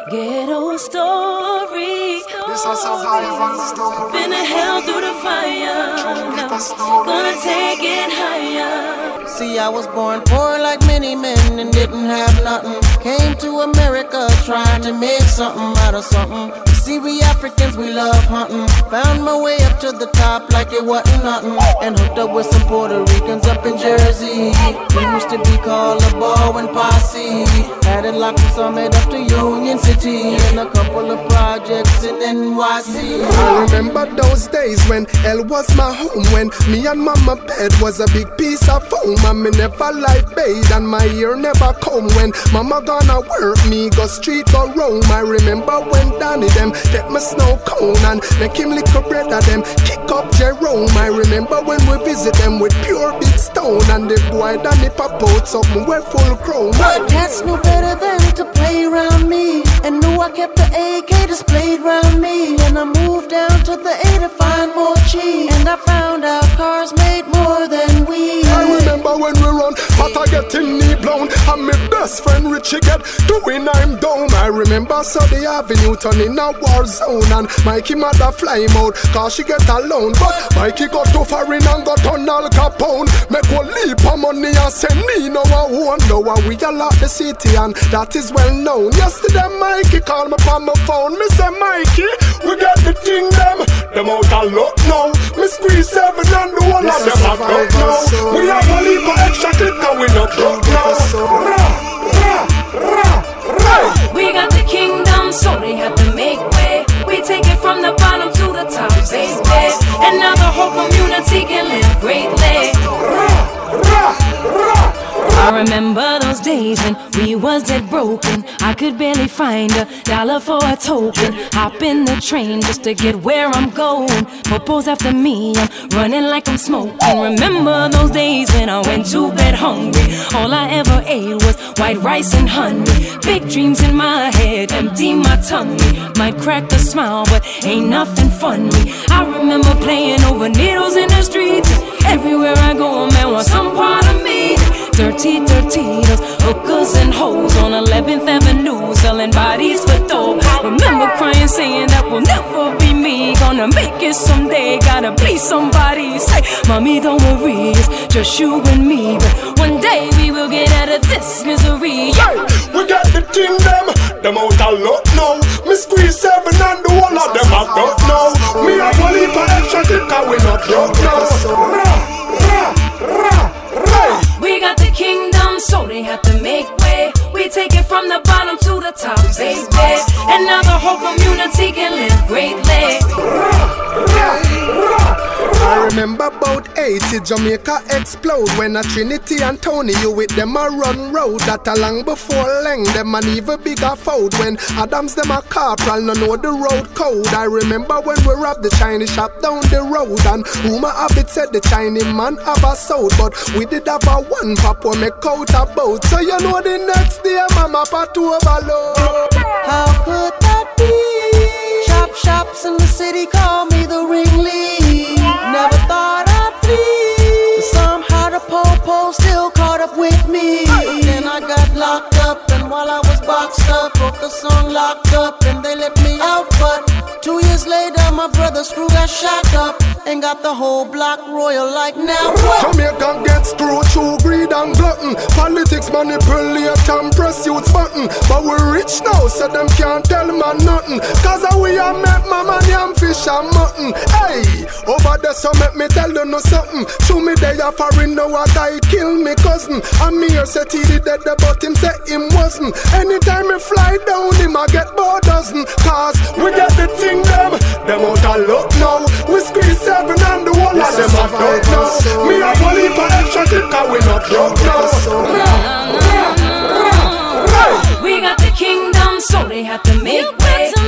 ghetto story. This a survival story. Been to hell through the fire. Gonna take it higher. See, I was born poor like many men and didn't have nothing. Came to America trying to make something out of something. See, we Africans, we love hunting. Found my way up to the top like it wasn't nothing. And hooked up with some Puerto Ricans up in Jersey. We used to be called a ball and posse. Had it locked from Summit up to Union City. And a couple of projects in NYC. I remember those days when hell was my home. When me and mama bed was a big piece of foam. And me never like bathe and my ear never come. When mama gonna work, me go street go roam. I remember when Danny them get my snow cone and make him lick a bread of them, kick up Jerome. I remember when we visit them with pure big stone and the boy Danny pop out something we're full chrome. But cats knew better than to play around me and knew I kept the AK displayed around me. And I moved down to the A to find more cheese, and I found out cars made more than we. I remember when we run, but I get in knee blown, and my best friend Richie get doing I'm down. I remember Sunday Avenue turning a war zone, and Mikey mother fly him out, cause she get alone. But Mikey got too foreign and got on Al Capone. Make one leap of money and send me no one. Now we all out the city and that is well known. Yesterday Mikey called me from my phone. Me say Mikey, we got the thing them out a lot now. Me squeeze 7 and the whole of them have got now. We have a leap of extra clip and we not broke now. We got the kingdom, so they have to make way. We take it from the bottom to the top, baby. And now the whole community can live greatly. I remember those days when we was dead broken. I could barely find $1 for a token. Hop in the train just to get where I'm going. Popo's after me, I'm running like I'm smoking. Remember those days when I went to bed hungry. All I ever ate was white rice and honey. Big dreams in my head, empty my tummy. Might crack a smile, but ain't nothing funny. I remember playing over needles in the streets. Everywhere I go, a man wants some part of me. Dirty those hookers and hoes on 11th Avenue, selling bodies for dope. Remember crying, saying that will never be me. Gonna make it someday, gotta be somebody. Say, mommy, don't worry, it's just you and me. But one day we will get out of this misery. Hey, we got the thing them out a lot now. Me squeeze 7 and the whole of them have got now. Me have a leap of extra clip cause we not broke now. We got the kingdom, so they have to make way. We take it from the bottom to the top, baby. And now the whole community can live greatly. I remember about 80, Jamaica explode when a Trinity and Tony, you with them a run road. That a long before Leng, them an even bigger fold. When Adams them a corporal, no know the road code. I remember when we robbed the Chinese shop down the road, and rumor of it said the Chinese man have a sold, but we did have a one pop when make out a boat. So you know the next day mama pat to overload. How could that be? Chop shops in the city call me the ringleader. Never thought I'd flee, but somehow the po-po still caught up with me. Then I got locked up, and while I was boxed up, wrote the song Locked Up, and they let me out. But 2 years later, my brother Screw got shot up and got the whole block royal like now what? Jamaican get screwed through greed and glutton. Politics manipulate and press youth's button. But we rich now, so them can't tell man nothing. Cause we a make mama yam fish and mutton. Hey, over there so make me tell you no something. Show me they a foreign now a guy kill me cousin. And me here said he did that but him say him wasn't. Anytime me fly down him I get more dozen. Cause we get the thing them out a lot now. We squeeze 7 and the whole of them have got now. Me have a leap of extra clip cause we not broke now. We got the kingdom, so they have to make way.